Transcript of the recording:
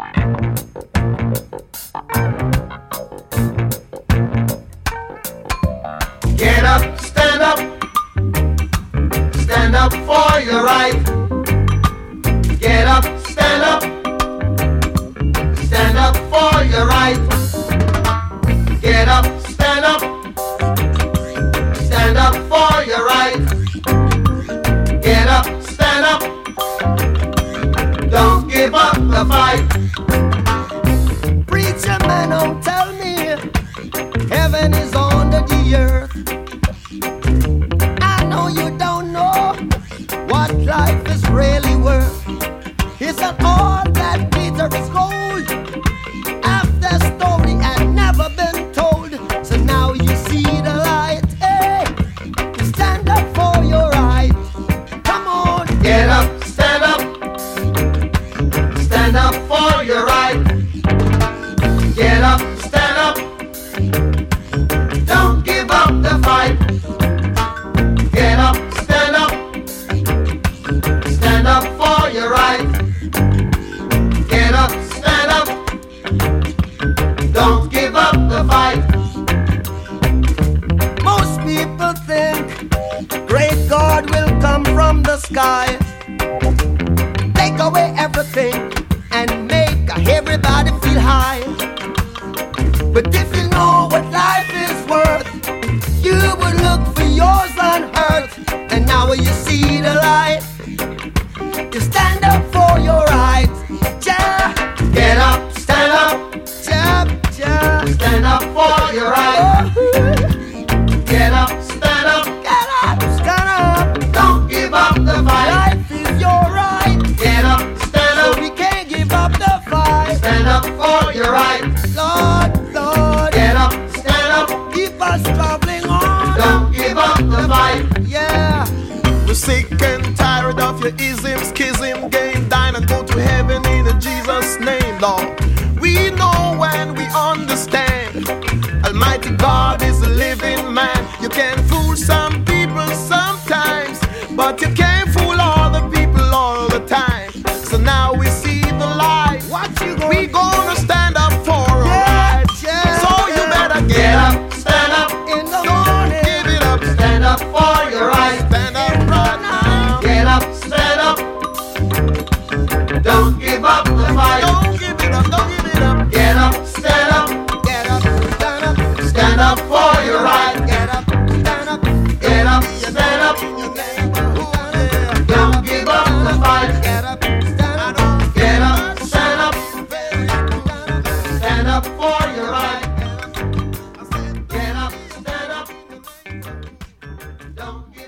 Get up, stand up. Stand up for your right. Get up, stand up. Stand up for your right. Get up, stand up. Stand up for your right. Get up, stand up. Don't give up the fight. Preacher man, don't tell me heaven is under the earth. I know you don't know what life is really worth. It's not all that glitter is gold. Half the story had never been told. So now you see the light. Hey, stand up for your right. Come on. Get up, stand up. Stand up for your right. Get up, stand up. Don't give up the fight. Get up, stand up. Stand up for your right. Get up, stand up. Don't give up the fight. Most people think great God will come from the sky, take away everything and make everybody feel high. But if you know what life is worth, you would look for yours on earth. And now you see the light, you stand up for your rights. Ja, Get up, stand up. ja, ja. Stand up for your right. Get up, stand up. Get up, stand up. Don't give up the fight. Life is your right, Get up, stand so up. we can't give up the fight. Stand up for your right. Lord, Lord, Get up, stand up. keep us traveling on. Don't give up the fight. Yeah. We're sick and tired of your ism, schism, game, dine and go to heaven in Jesus' name, Lord. We know and we understand Almighty God is a living man. You can fool some people sometimes, but you can't fool all the people all the time. So now we see the light. What you gonna We gonna stand up for our rights. yeah. So you better Get get up. up, stand up. in the Don't morning? give it up. Stand up for your right. Stand up right now. Get up, stand up. Don't give up the fight. Don't give it up. Don't give it up. Get up, stand up. Get up, stand up, Stand up for your right. get up, stand up, Get up, stand up. Don't give up the fight. get up, stand up, Get up, stand up. Stand up for your right. Get up, stand up. Don't give